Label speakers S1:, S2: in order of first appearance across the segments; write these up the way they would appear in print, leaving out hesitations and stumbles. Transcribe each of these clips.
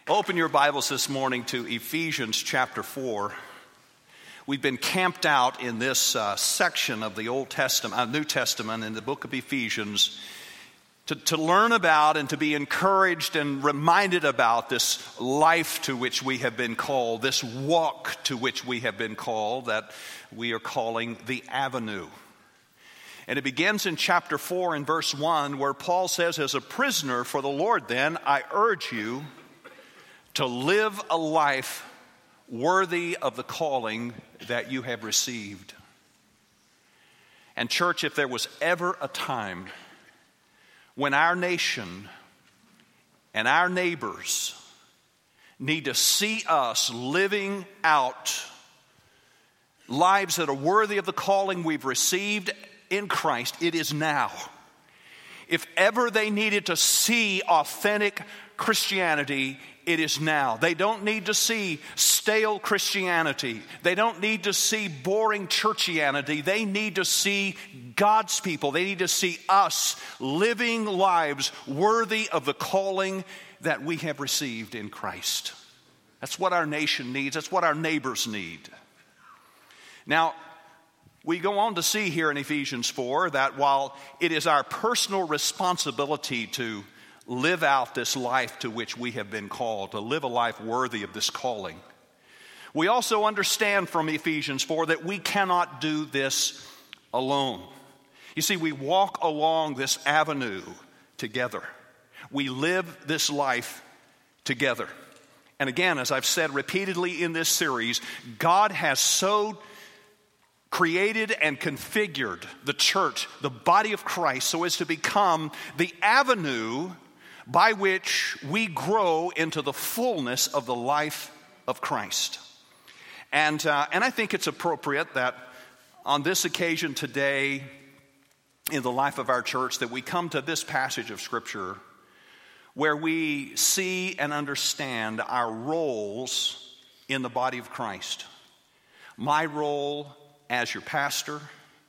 S1: Open your Bibles this morning to Ephesians chapter 4. We've been camped out in this section of the New Testament in the book of Ephesians to learn about and to be encouraged and reminded about this life to which we have been called, this walk to which we have been called that we are calling the Avenue. And it begins in chapter 4 and verse 1 where Paul says, "As a prisoner for the Lord then, I urge you to live a life worthy of the calling that you have received." And church, if there was ever a time when our nation and our neighbors need to see us living out lives that are worthy of the calling we've received in Christ, it is now. If ever they needed to see authentic Christianity, it is now. They don't need to see stale Christianity. They don't need to see boring churchianity. They need to see God's people. They need to see us living lives worthy of the calling that we have received in Christ. That's what our nation needs. That's what our neighbors need. Now, we go on to see here in Ephesians 4 that while it is our personal responsibility to live out this life to which we have been called, to live a life worthy of this calling, we also understand from Ephesians 4 that we cannot do this alone. You see, we walk along this avenue together. We live this life together. And again, as I've said repeatedly in this series, God has so created and configured the church, the body of Christ, so as to become the avenue by which we grow into the fullness of the life of Christ. And I think it's appropriate that on this occasion today in the life of our church that we come to this passage of Scripture where we see and understand our roles in the body of Christ. My role as your pastor,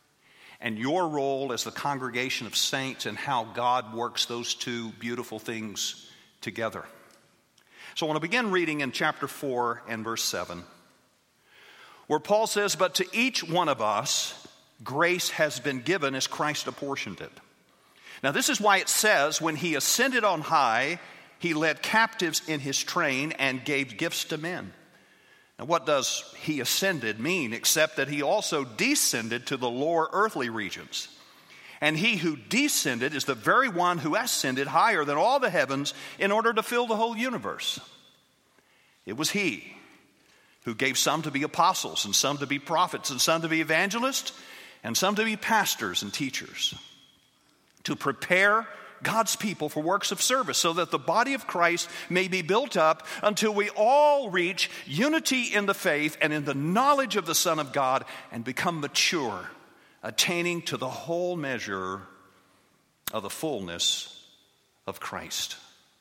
S1: and your role as the congregation of saints, and how God works those two beautiful things together. So I want to begin reading in chapter 4 and verse 7, where Paul says, "But to each one of us grace has been given as Christ apportioned it." Now this is why it says, "When he ascended on high, he led captives in his train and gave gifts to men." Now, what does he ascended mean except that he also descended to the lower earthly regions? And he who descended is the very one who ascended higher than all the heavens in order to fill the whole universe. It was he who gave some to be apostles, and some to be prophets, and some to be evangelists, and some to be pastors and teachers, to prepare God's people for works of service, so that the body of Christ may be built up until we all reach unity in the faith and in the knowledge of the Son of God and become mature, attaining to the whole measure of the fullness of Christ.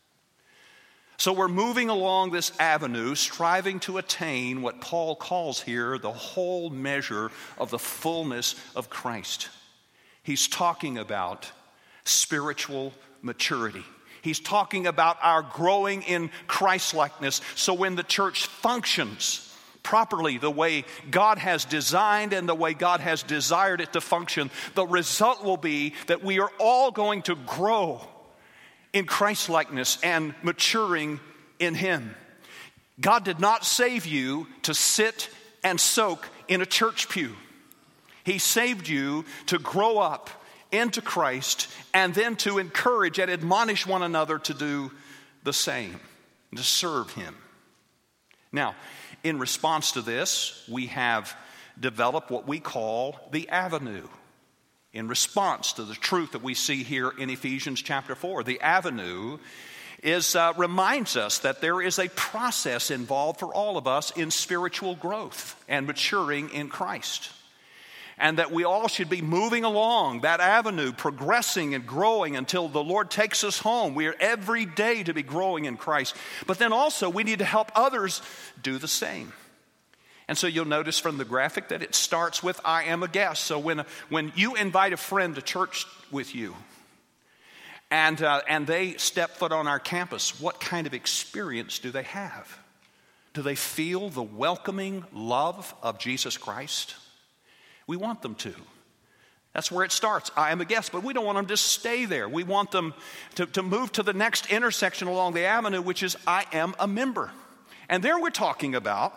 S1: So we're moving along this avenue, striving to attain what Paul calls here the whole measure of the fullness of Christ. He's talking about spiritual maturity. He's talking about our growing in Christ-likeness, so when the church functions properly the way God has designed and the way God has desired it to function, the result will be that we are all going to grow in Christ-likeness and maturing in Him. God did not save you to sit and soak in a church pew. He saved you to grow up into Christ, and then to encourage and admonish one another to do the same, to serve Him. Now, in response to this, we have developed what we call the avenue. In response to the truth that we see here in Ephesians chapter 4, the avenue reminds us that there is a process involved for all of us in spiritual growth and maturing in Christ. And that we all should be moving along that avenue, progressing and growing until the Lord takes us home. We are every day to be growing in Christ. But then also we need to help others do the same. And so you'll notice from the graphic that it starts with "I am a guest." So when you invite a friend to church with you, and they step foot on our campus, what kind of experience do they have? Do they feel the welcoming love of Jesus Christ? We want them to. That's where it starts. I am a guest, but we don't want them to stay there. We want them to move to the next intersection along the avenue, which is I am a member. And there we're talking about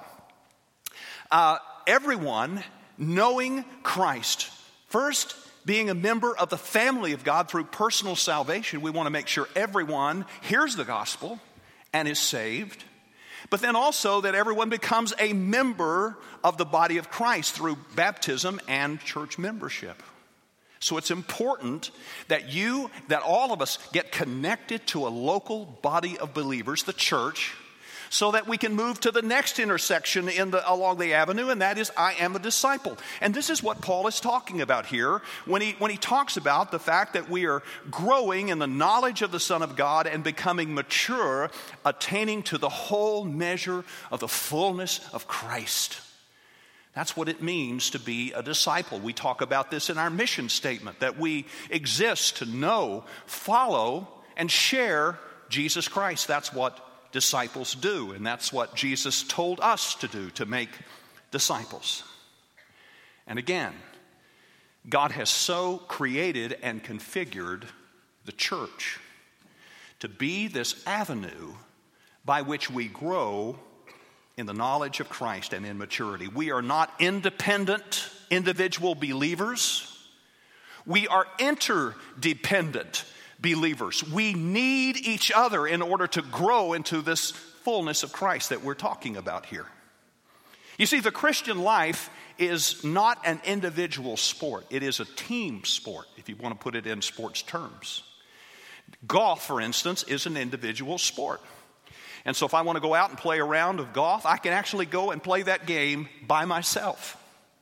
S1: everyone knowing Christ. First, being a member of the family of God through personal salvation. We want to make sure everyone hears the gospel and is saved. But then also that everyone becomes a member of the body of Christ through baptism and church membership. So it's important that all of us get connected to a local body of believers, the church, so that we can move to the next intersection along the avenue, and that is I am a disciple. And this is what Paul is talking about here when he talks about the fact that we are growing in the knowledge of the Son of God and becoming mature, attaining to the whole measure of the fullness of Christ. That's what it means to be a disciple. We talk about this in our mission statement, that we exist to know, follow, and share Jesus Christ. That's what disciples do, and that's what Jesus told us to do, to make disciples. And again, God has so created and configured the church to be this avenue by which we grow in the knowledge of Christ and in maturity. We are not independent individual believers. We are interdependent believers. We need each other in order to grow into this fullness of Christ that we're talking about here. You see, the Christian life is not an individual sport. It is a team sport, if you want to put it in sports terms. Golf, for instance, is an individual sport. And so if I want to go out and play a round of golf, I can actually go and play that game by myself.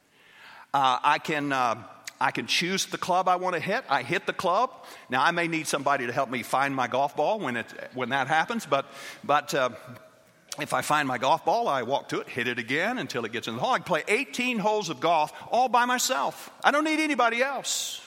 S1: I can choose the club I want to hit. I hit the club. Now, I may need somebody to help me find my golf ball when that happens, but if I find my golf ball, I walk to it, hit it again until it gets in the hole. I can play 18 holes of golf all by myself. I don't need anybody else.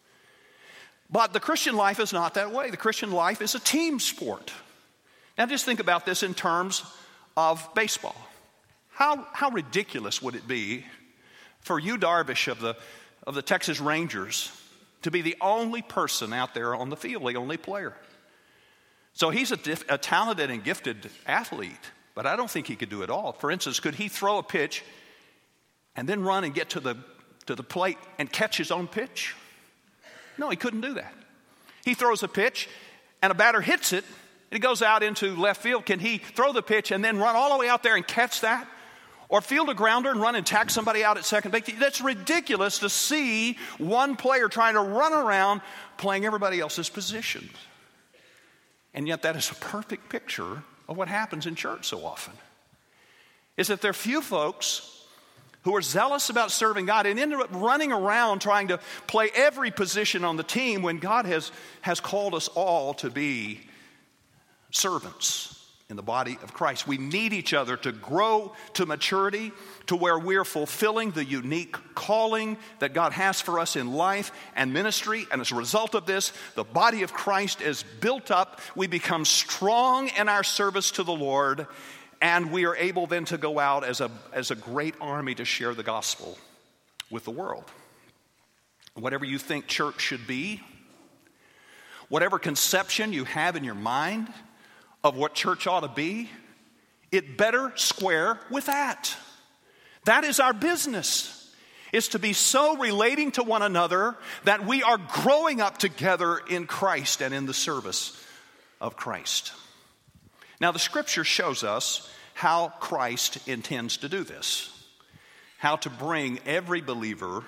S1: But the Christian life is not that way. The Christian life is a team sport. Now, just think about this in terms of baseball. How ridiculous would it be for Yu Darvish of the Texas Rangers to be the only person out there on the field, the only player? So he's a talented and gifted athlete, but I don't think he could do it all. For instance, could he throw a pitch and then run and get to the plate and catch his own pitch? No, he couldn't do that. He throws a pitch and a batter hits it, and it goes out into left field. Can he throw the pitch and then run all the way out there and catch that? Or field a grounder and run and tack somebody out at second base? That's ridiculous to see one player trying to run around playing everybody else's positions. And yet that is a perfect picture of what happens in church so often. Is that there are few folks who are zealous about serving God and end up running around trying to play every position on the team when God has called us all to be servants in the body of Christ. We need each other to grow to maturity, to where we're fulfilling the unique calling that God has for us in life and ministry. And as a result of this, the body of Christ is built up. We become strong in our service to the Lord, and we are able then to go out as a great army to share the gospel with the world. Whatever you think church should be, whatever conception you have in your mind of what church ought to be, it better square with that. That is our business, is to be so relating to one another that we are growing up together in Christ and in the service of Christ. Now, the scripture shows us how Christ intends to do this, how to bring every believer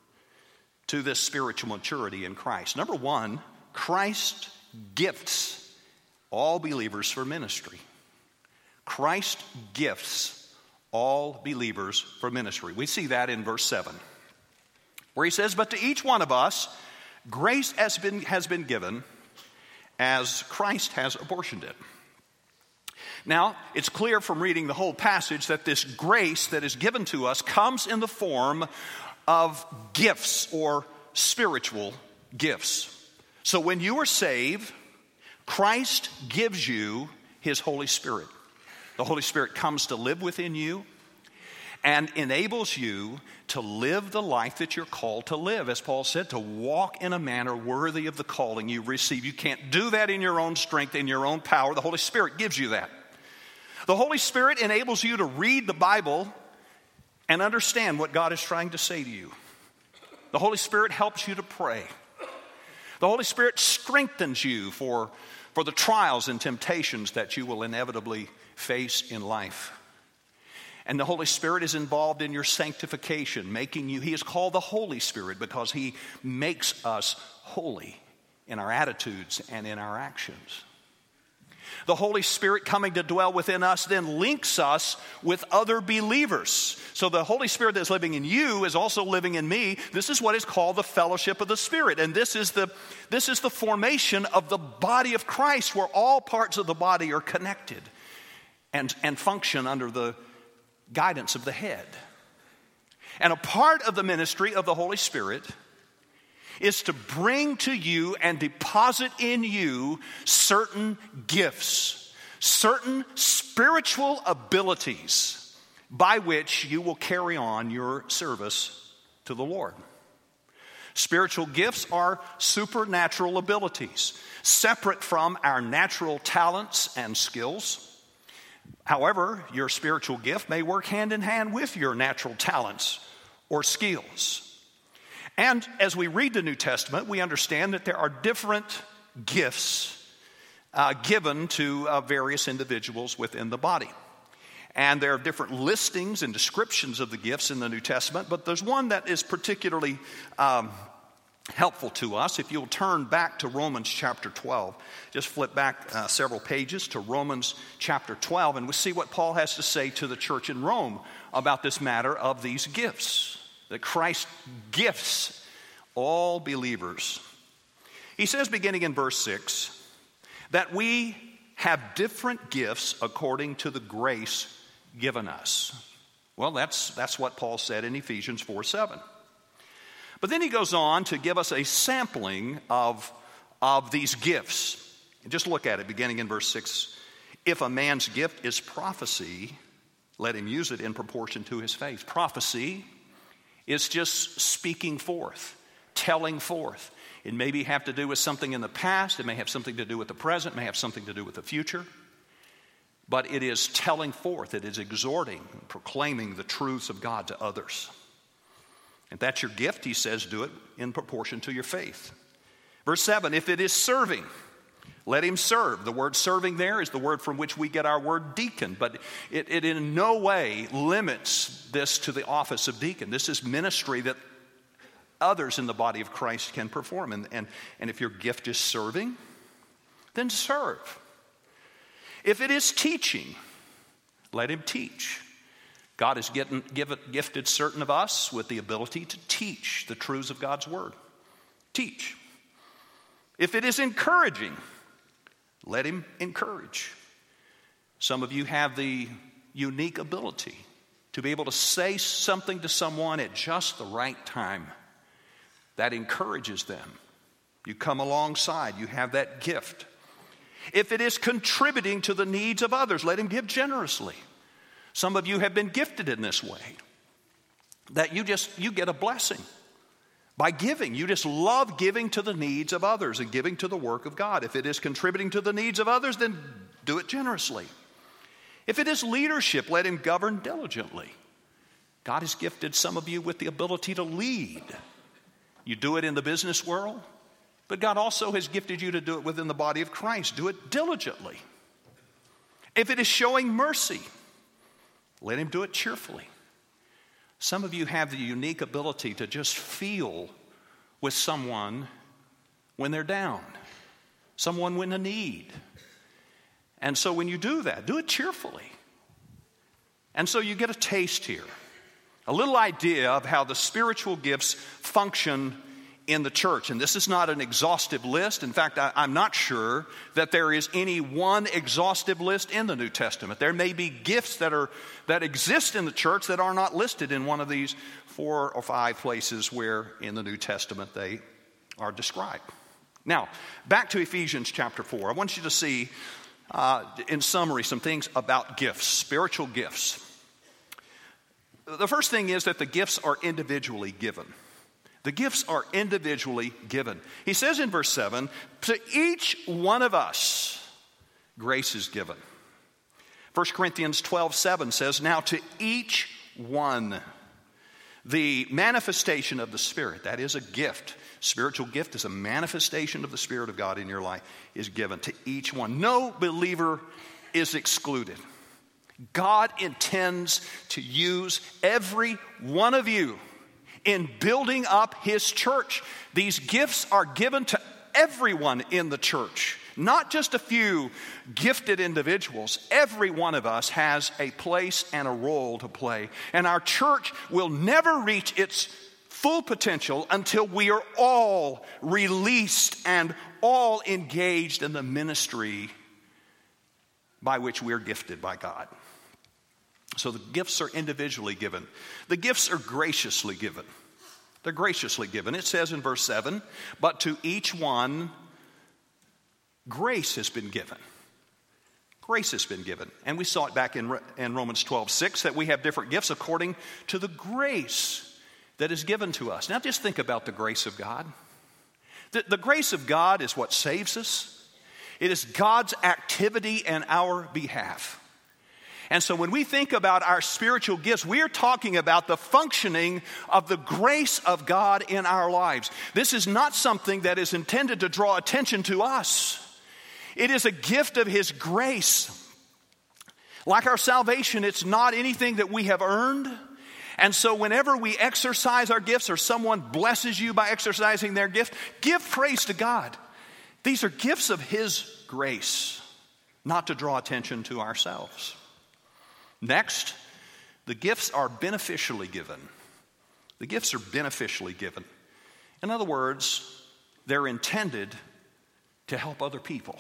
S1: to this spiritual maturity in Christ. Number one, Christ gifts all believers for ministry. Christ gifts all believers for ministry. We see that in verse 7, where he says, "But to each one of us, grace has been given as Christ has apportioned it." Now, it's clear from reading the whole passage that this grace that is given to us comes in the form of gifts or spiritual gifts. So when you are saved, Christ gives you his Holy Spirit. The Holy Spirit comes to live within you and enables you to live the life that you're called to live. As Paul said, to walk in a manner worthy of the calling you receive. You can't do that in your own strength, in your own power. The Holy Spirit gives you that. The Holy Spirit enables you to read the Bible and understand what God is trying to say to you. The Holy Spirit helps you to pray. The Holy Spirit strengthens you for the trials and temptations that you will inevitably face in life. And the Holy Spirit is involved in your sanctification, he is called the Holy Spirit because he makes us holy in our attitudes and in our actions. The Holy Spirit coming to dwell within us then links us with other believers. So the Holy Spirit that's living in you is also living in me. This is what is called the fellowship of the Spirit. And this is the formation of the body of Christ, where all parts of the body are connected and function under the guidance of the head. And a part of the ministry of the Holy Spirit is to bring to you and deposit in you certain gifts, certain spiritual abilities by which you will carry on your service to the Lord. Spiritual gifts are supernatural abilities, separate from our natural talents and skills. However, your spiritual gift may work hand in hand with your natural talents or skills. And as we read the New Testament, we understand that there are different gifts given to various individuals within the body. And there are different listings and descriptions of the gifts in the New Testament, but there's one that is particularly helpful to us. If you'll turn back to Romans chapter 12, just flip back several pages to Romans chapter 12, and we'll see what Paul has to say to the church in Rome about this matter of these gifts, that Christ gifts all believers. He says, beginning in verse 6, that we have different gifts according to the grace given us. Well, that's what Paul said in Ephesians 4:7. But then he goes on to give us a sampling of these gifts. And just look at it, beginning in verse 6. If a man's gift is prophecy, let him use it in proportion to his faith. Prophecy is just speaking forth, telling forth. It may have to do with something in the past. It may have something to do with the present. It may have something to do with the future. But it is telling forth. It is exhorting, proclaiming the truths of God to others. If that's your gift, he says, do it in proportion to your faith. Verse 7, if it is serving, let him serve. The word serving there is the word from which we get our word deacon, but it in no way limits this to the office of deacon. This is ministry that others in the body of Christ can perform. And if your gift is serving, then serve. If it is teaching, let him teach. God has gifted certain of us with the ability to teach the truths of God's word. Teach. If it is encouraging, let him encourage. Some of you have the unique ability to be able to say something to someone at just the right time that encourages them. You come alongside, you have that gift. If it is contributing to the needs of others, let him give generously. Some of you have been gifted in this way, that you get a blessing by giving. You just love giving to the needs of others and giving to the work of God. If it is contributing to the needs of others, then do it generously. If it is leadership, let him govern diligently. God has gifted some of you with the ability to lead. You do it in the business world, but God also has gifted you to do it within the body of Christ. Do it diligently. If it is showing mercy, let him do it cheerfully. Some of you have the unique ability to just feel with someone when they're down, someone when in need. And so when you do that, do it cheerfully. And so you get a taste here, a little idea of how the spiritual gifts function in the church. And this is not an exhaustive list. In fact, I'm not sure that there is any one exhaustive list in the New Testament. There may be gifts that exist in the church that are not listed in one of these 4 or 5 places where in the New Testament they are described. Now, back to Ephesians chapter 4. I want you to see, in summary, some things about gifts, spiritual gifts. The first thing is that the gifts are individually given. The gifts are individually given. He says in verse 7, to each one of us, grace is given. 1 Corinthians 12:7 says, now to each one, the manifestation of the Spirit, that is a gift. Spiritual gift is a manifestation of the Spirit of God in your life, is given to each one. No believer is excluded. God intends to use every one of you in building up His church. These gifts are given to everyone in the church, not just a few gifted individuals. Every one of us has a place and a role to play. And our church will never reach its full potential until we are all released and all engaged in the ministry by which we're gifted by God. So the gifts are individually given. The gifts are graciously given. They're graciously given. It says in verse 7, but to each one, grace has been given. Grace has been given. And we saw it back in Romans 12:6 that we have different gifts according to the grace that is given to us. Now just think about the grace of God. The grace of God is what saves us. It is God's activity in our behalf. And so when we think about our spiritual gifts, we are talking about the functioning of the grace of God in our lives. This is not something that is intended to draw attention to us. It is a gift of His grace. Like our salvation, it's not anything that we have earned. And so whenever we exercise our gifts or someone blesses you by exercising their gift, give praise to God. These are gifts of His grace, not to draw attention to ourselves. Next, the gifts are beneficially given. The gifts are beneficially given. In other words, they're intended to help other people.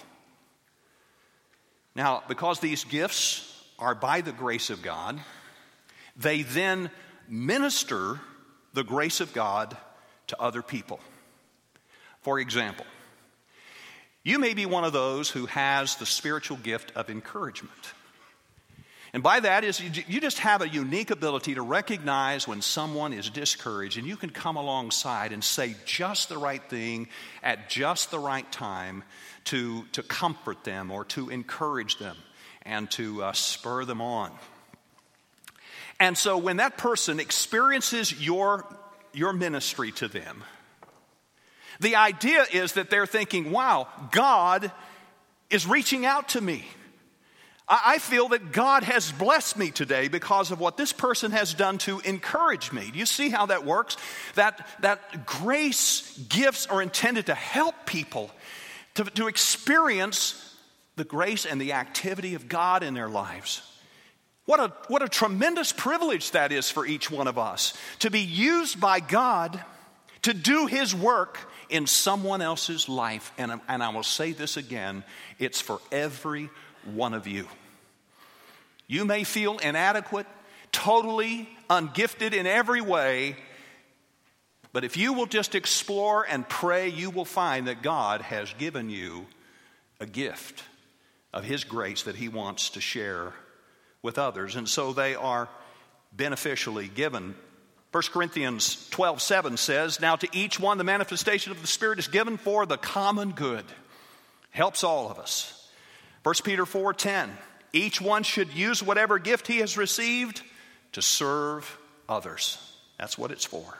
S1: Now, because these gifts are by the grace of God, they then minister the grace of God to other people. For example, you may be one of those who has the spiritual gift of encouragement. And by that is you just have a unique ability to recognize when someone is discouraged, and you can come alongside and say just the right thing at just the right time to comfort them or to encourage them and to spur them on. And so when that person experiences your ministry to them, the idea is that they're thinking, wow, God is reaching out to me. I feel that God has blessed me today because of what this person has done to encourage me. Do you see how that works? That grace gifts are intended to help people to experience the grace and the activity of God in their lives. What a tremendous privilege that is for each one of us, to be used by God to do His work in someone else's life. And I will say this again, it's for every one of you. You may feel inadequate, totally ungifted in every way, but if you will just explore and pray, you will find that God has given you a gift of His grace that He wants to share with others. And so they are beneficially given. 1 Corinthians 12:7 says, now to each one the manifestation of the Spirit is given for the common good. Helps all of us. 1 Peter 4:10, each one should use whatever gift he has received to serve others. That's what it's for.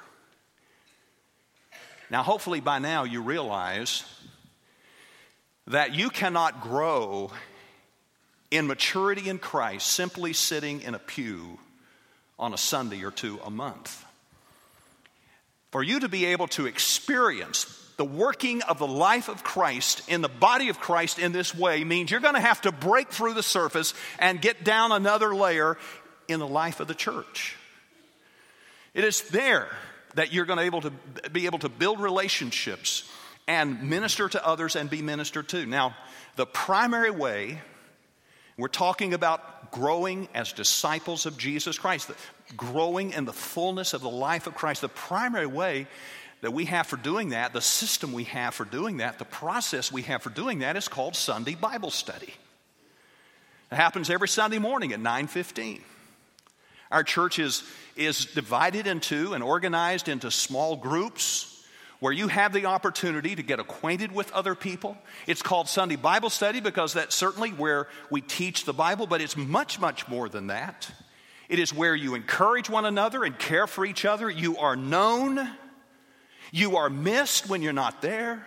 S1: Now, hopefully by now you realize that you cannot grow in maturity in Christ simply sitting in a pew on a Sunday or two a month. For you to be able to experience the working of the life of Christ in the body of Christ in this way means you're going to have to break through the surface and get down another layer in the life of the church. It is there that you're going to be able to build relationships and minister to others and be ministered to. Now, the primary way, we're talking about growing as disciples of Jesus Christ, growing in the fullness of the life of Christ. The primary way that we have for doing that, the system we have for doing that, the process we have for doing that is called Sunday Bible study. It happens every Sunday morning at 9:15. Our church is divided into and organized into small groups where you have the opportunity to get acquainted with other people. It's called Sunday Bible study because that's certainly where we teach the Bible, but it's much, much more than that. It is where you encourage one another and care for each other. You are known. You are missed when you're not there.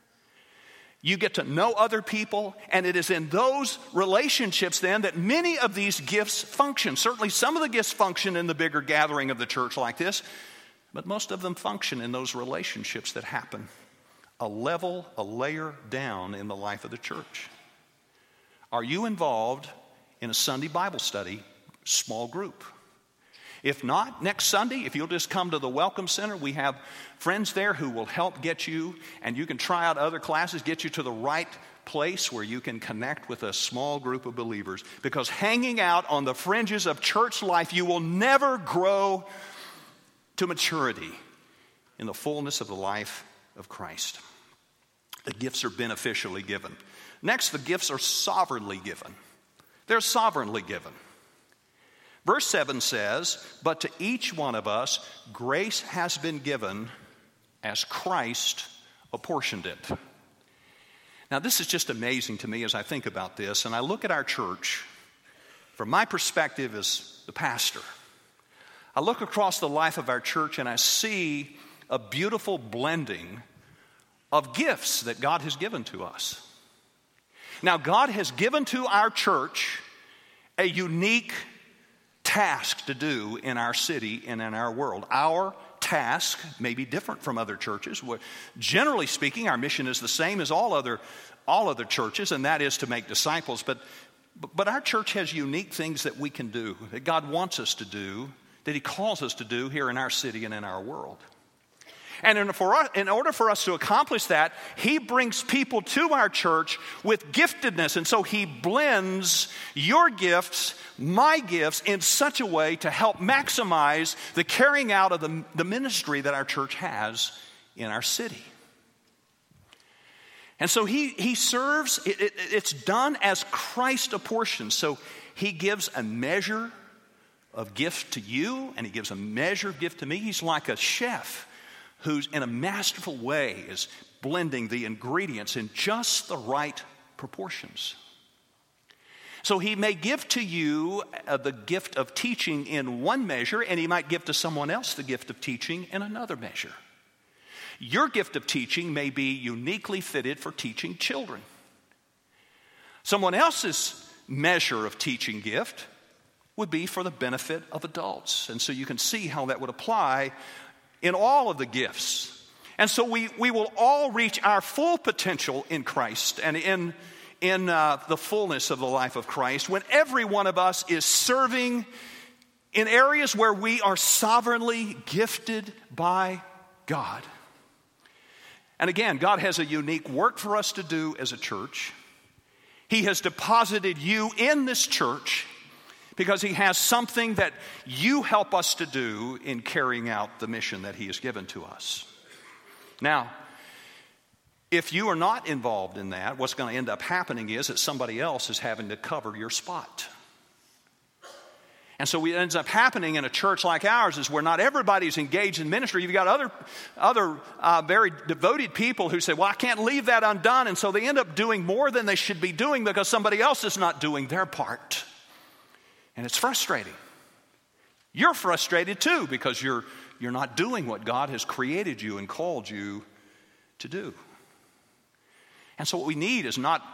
S1: You get to know other people, and it is in those relationships then that many of these gifts function. Certainly some of the gifts function in the bigger gathering of the church like this, but most of them function in those relationships that happen a layer down in the life of the church. Are you involved in a Sunday Bible study small group? If not, next Sunday, if you'll just come to the Welcome Center, we have friends there who will help get you, and you can try out other classes, get you to the right place where you can connect with a small group of believers. Because hanging out on the fringes of church life, you will never grow to maturity in the fullness of the life of Christ. The gifts are beneficially given. Next, the gifts are sovereignly given. They're sovereignly given. Verse 7 says, "But to each one of us, grace has been given as Christ apportioned it." Now, this is just amazing to me as I think about this, and I look at our church from my perspective as the pastor. I look across the life of our church and I see a beautiful blending of gifts that God has given to us. Now, God has given to our church a unique task to do in our city and in our world. Our task may be different from other churches. Generally speaking, our mission is the same as all other churches, and that is to make disciples. But our church has unique things that we can do, that God wants us to do, that He calls us to do here in our city and in our world. And in order for us to accomplish that, He brings people to our church with giftedness. And so He blends your gifts, my gifts, in such a way to help maximize the carrying out of the ministry that our church has in our city. And so He serves, it's done as Christ apportions. So He gives a measure of gift to you, and He gives a measure of gift to me. He's like a chef who's in a masterful way is blending the ingredients in just the right proportions. So He may give to you the gift of teaching in one measure, and He might give to someone else the gift of teaching in another measure. Your gift of teaching may be uniquely fitted for teaching children. Someone else's measure of teaching gift would be for the benefit of adults. And so you can see how that would apply in all of the gifts. And so we will all reach our full potential in Christ and in the fullness of the life of Christ when every one of us is serving in areas where we are sovereignly gifted by God. And again, God has a unique work for us to do as a church. He has deposited you in this church because He has something that you help us to do in carrying out the mission that He has given to us. Now, if you are not involved in that, what's going to end up happening is that somebody else is having to cover your spot. And so what ends up happening in a church like ours is where not everybody's engaged in ministry. You've got other very devoted people who say, well, I can't leave that undone. And so they end up doing more than they should be doing because somebody else is not doing their part. And it's frustrating. You're frustrated too because you're not doing what God has created you and called you to do. And so what we need is not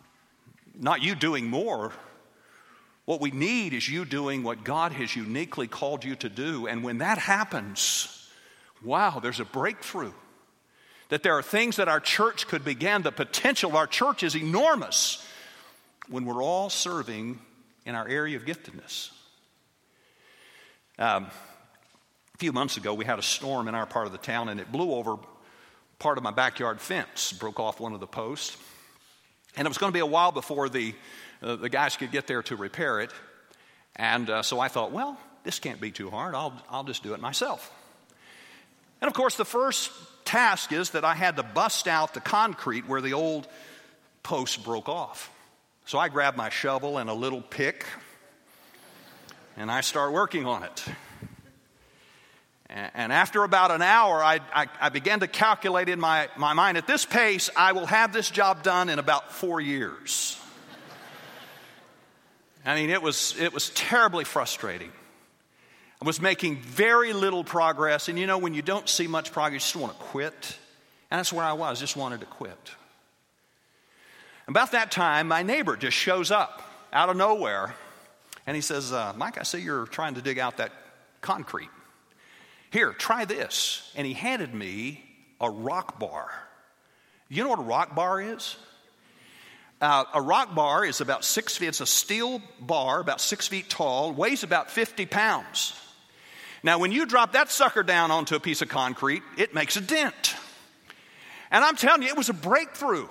S1: you doing more. What we need is you doing what God has uniquely called you to do. And when that happens, wow, there's a breakthrough. That there are things that our church could begin. The potential of our church is enormous when we're all serving in our area of giftedness. A few months ago, we had a storm in our part of the town, and it blew over part of my backyard fence, broke off one of the posts. And it was going to be a while before the guys could get there to repair it. And so I thought, well, this can't be too hard. I'll just do it myself. And of course, the first task is that I had to bust out the concrete where the old post broke off. So I grabbed my shovel and a little pick, and I start working on it. And after about an hour, I began to calculate in my mind, at this pace, I will have this job done in about 4 years. I mean, it was terribly frustrating. I was making very little progress, and you know, when you don't see much progress, you just want to quit. And that's where I was, just wanted to quit. About that time, my neighbor just shows up out of nowhere, and he says, Mike, I see you're trying to dig out that concrete. Here, try this. And he handed me a rock bar. You know what a rock bar is? A rock bar is about 6 feet. It's a steel bar, about 6 feet tall, weighs about 50 pounds. Now, when you drop that sucker down onto a piece of concrete, it makes a dent. And I'm telling you, it was a breakthrough.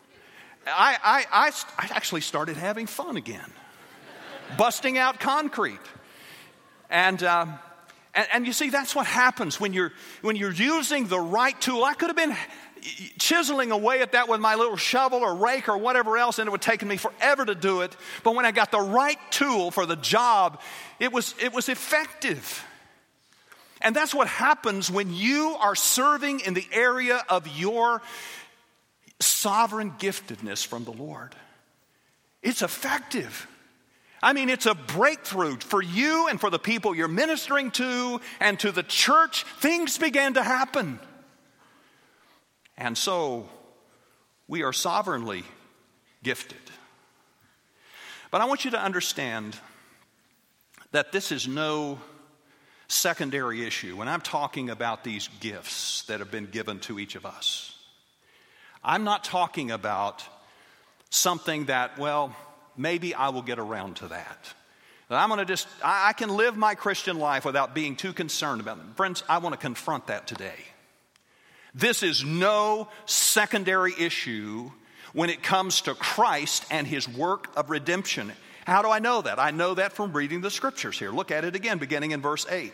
S1: I actually started having fun again, busting out concrete. And you see, that's what happens when you're using the right tool. I could have been chiseling away at that with my little shovel or rake or whatever else, and it would have taken me forever to do it. But when I got the right tool for the job, it was effective. And that's what happens when you are serving in the area of your sovereign giftedness from the Lord. It's effective. I mean, it's a breakthrough for you and for the people you're ministering to and to the church. Things began to happen. And so we are sovereignly gifted. But I want you to understand that this is no secondary issue. When I'm talking about these gifts that have been given to each of us, I'm not talking about something that, well, maybe I will get around to that. I can live my Christian life without being too concerned about it. Friends, I want to confront that today. This is no secondary issue when it comes to Christ and his work of redemption. How do I know that? I know that from reading the scriptures here. Look at it again, beginning in verse 8.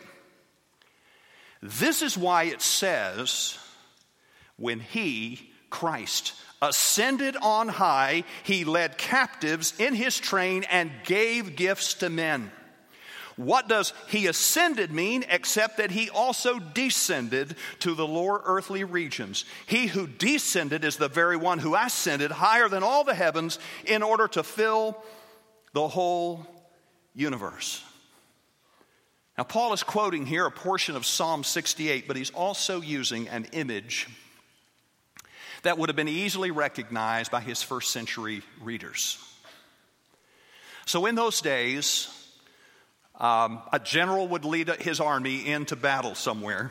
S1: This is why it says, when he, Christ, ascended on high, he led captives in his train and gave gifts to men. What does he ascended mean except that he also descended to the lower earthly regions? He who descended is the very one who ascended higher than all the heavens in order to fill the whole universe. Now, Paul is quoting here a portion of Psalm 68, but he's also using an image that would have been easily recognized by his first century readers. So in those days, a general would lead his army into battle somewhere.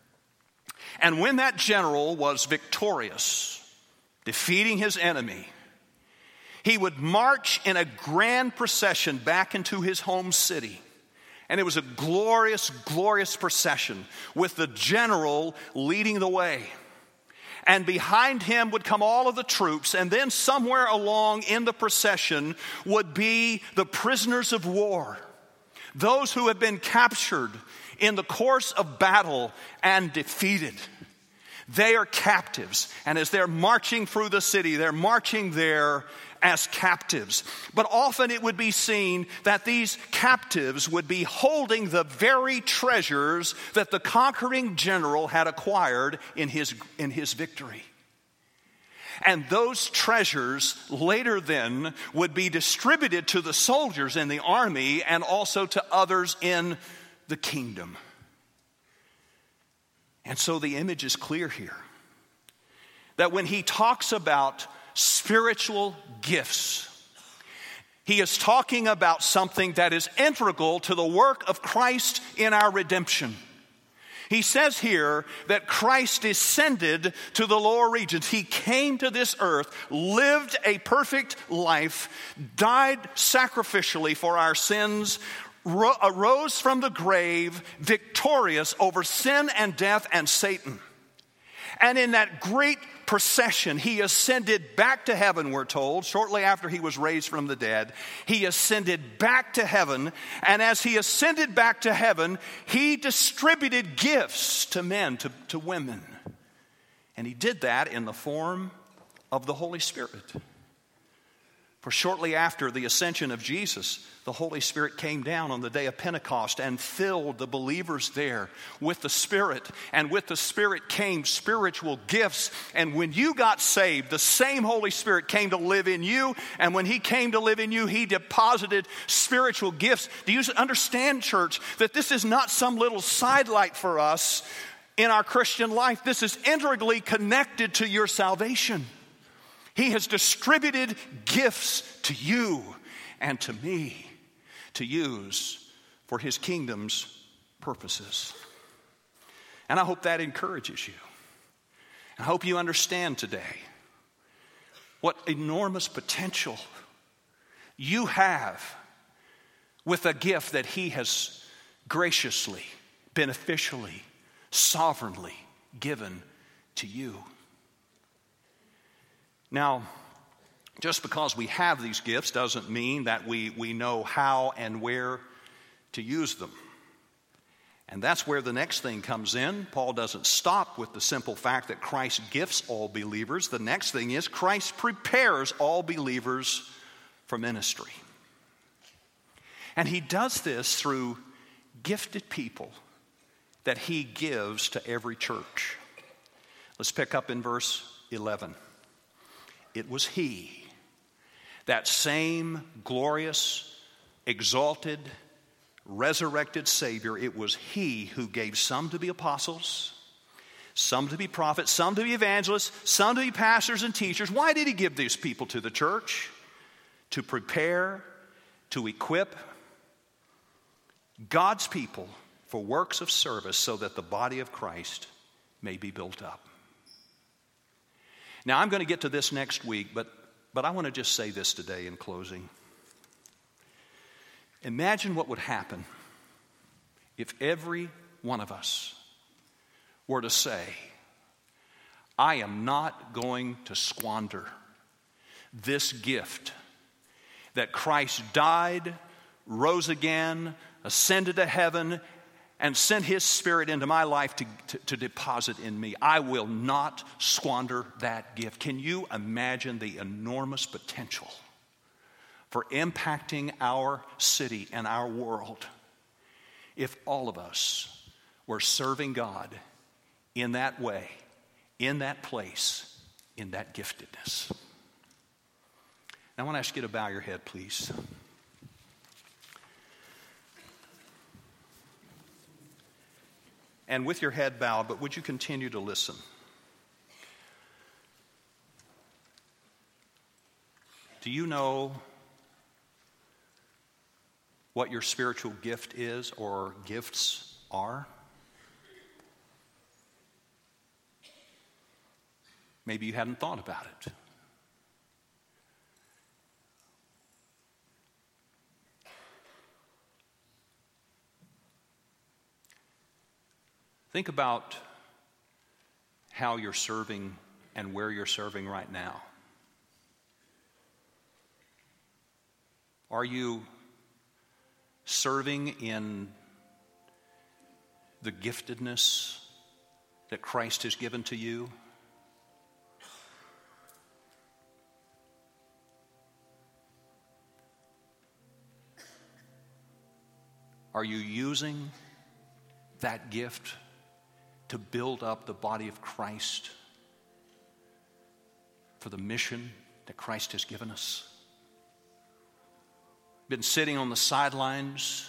S1: And when that general was victorious, defeating his enemy, he would march in a grand procession back into his home city. And it was a glorious, glorious procession with the general leading the way. And behind him would come all of the troops, and then somewhere along in the procession would be the prisoners of war, those who have been captured in the course of battle and defeated. They are captives, and as they're marching through the city, they're marching there as captives. But often it would be seen that these captives would be holding the very treasures that the conquering general had acquired in his victory. And those treasures later then would be distributed to the soldiers in the army and also to others in the kingdom. And so the image is clear here. That when he talks about spiritual gifts, he is talking about something that is integral to the work of Christ in our redemption. He says here that Christ descended to the lower regions. He came to this earth, lived a perfect life, died sacrificially for our sins, arose from the grave victorious over sin and death and Satan. And in that great procession, he ascended back to heaven, we're told, shortly after he was raised from the dead. He ascended back to heaven, and as he ascended back to heaven, he distributed gifts to men, to women. And he did that in the form of the Holy Spirit. For shortly after the ascension of Jesus, the Holy Spirit came down on the day of Pentecost and filled the believers there with the Spirit. And with the Spirit came spiritual gifts. And when you got saved, the same Holy Spirit came to live in you. And when he came to live in you, he deposited spiritual gifts. Do you understand, church, that this is not some little sidelight for us in our Christian life? This is integrally connected to your salvation. He has distributed gifts to you and to me to use for his kingdom's purposes. And I hope that encourages you. I hope you understand today what enormous potential you have with a gift that he has graciously, beneficially, sovereignly given to you. Now, just because we have these gifts doesn't mean that we know how and where to use them. And that's where the next thing comes in. Paul doesn't stop with the simple fact that Christ gifts all believers. The next thing is Christ prepares all believers for ministry. And he does this through gifted people that he gives to every church. Let's pick up in verse 11. It was he, that same glorious, exalted, resurrected Savior. It was he who gave some to be apostles, some to be prophets, some to be evangelists, some to be pastors and teachers. Why did he give these people to the church? To prepare, to equip God's people for works of service so that the body of Christ may be built up. Now, I'm going to get to this next week, but I want to just say this today in closing. Imagine what would happen if every one of us were to say, I am not going to squander this gift that Christ died, rose again, ascended to heaven, and sent his Spirit into my life to deposit in me. I will not squander that gift. Can you imagine the enormous potential for impacting our city and our world if all of us were serving God in that way, in that place, in that giftedness? Now, I want to ask you to bow your head, please. And with your head bowed, but would you continue to listen? Do you know what your spiritual gift is or gifts are? Maybe you hadn't thought about it. Think about how you're serving and where you're serving right now. Are you serving in the giftedness that Christ has given to you? Are you using that gift to build up the body of Christ for the mission that Christ has given us? Been sitting on the sidelines,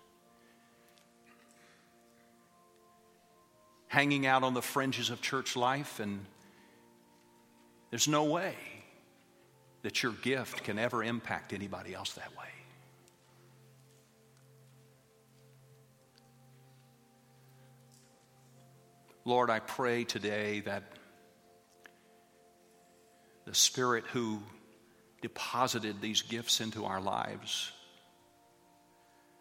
S1: hanging out on the fringes of church life, and there's no way that your gift can ever impact anybody else that way. Lord, I pray today that the Spirit who deposited these gifts into our lives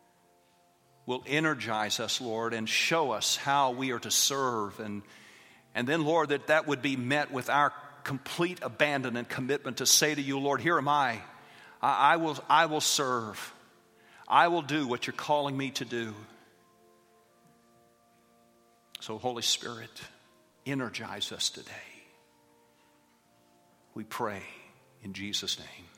S1: will energize us, Lord, and show us how we are to serve And then, Lord, that would be met with our complete abandon and commitment to say to you, Lord, here am I. I will serve. I will do what you're calling me to do. So, Holy Spirit, energize us today. We pray in Jesus' name.